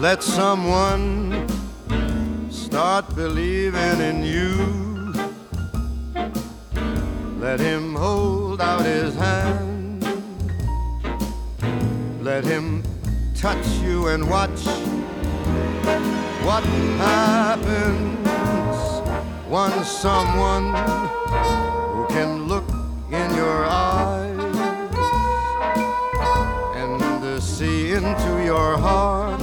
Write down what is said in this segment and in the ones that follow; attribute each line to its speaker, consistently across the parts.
Speaker 1: Let someone start believing in you. Let him hold out his hand. Let him touch you and watch what happens once someone who can look in your eyes and see into your heart.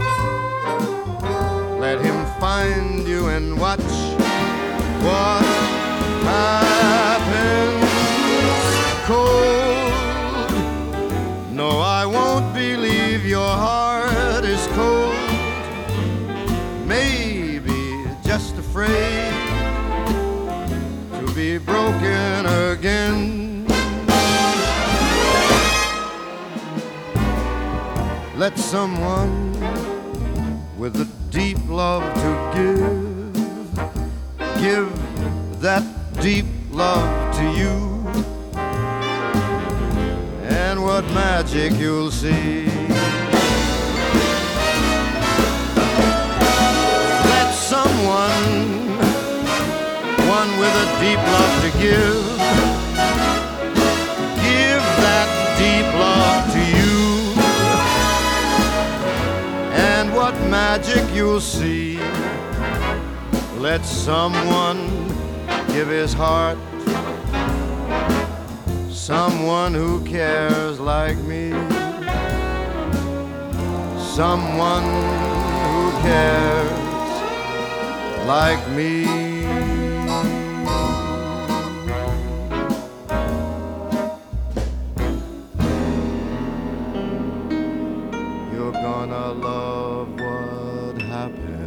Speaker 1: Let him find you and watch what happens. Cold, no, I won't believe your heart is cold. Maybe just afraid to be broken again. Let someone with a deep love to give that deep love to you, and what magic you'll see. Let someone, one with a deep love to give that deep love to you, and what magic you'll see. Let someone give his heart, someone who cares like me, someone who cares like me. You're gonna love what happens